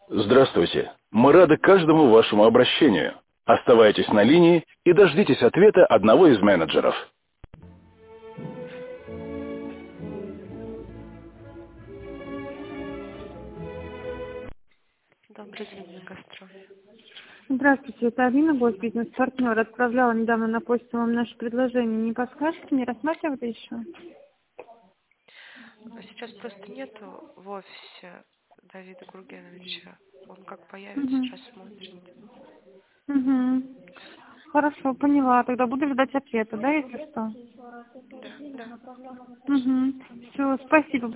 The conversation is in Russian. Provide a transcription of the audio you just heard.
Здравствуйте. Мы рады каждому вашему обращению. Оставайтесь на линии и дождитесь ответа одного из менеджеров. Добрый день, Мегастрой. Здравствуйте, это Алина, гость бизнес-партнер. Отправляла недавно на почту вам наше предложение. Не подскажете, не рассматривали еще? Сейчас просто нету в офисе Давида Гургеновича. Он как появится, Угу. рассмотрит. Угу. Хорошо, поняла. Тогда буду ждать ответа, да, если что? Да, да. Угу. Все, спасибо.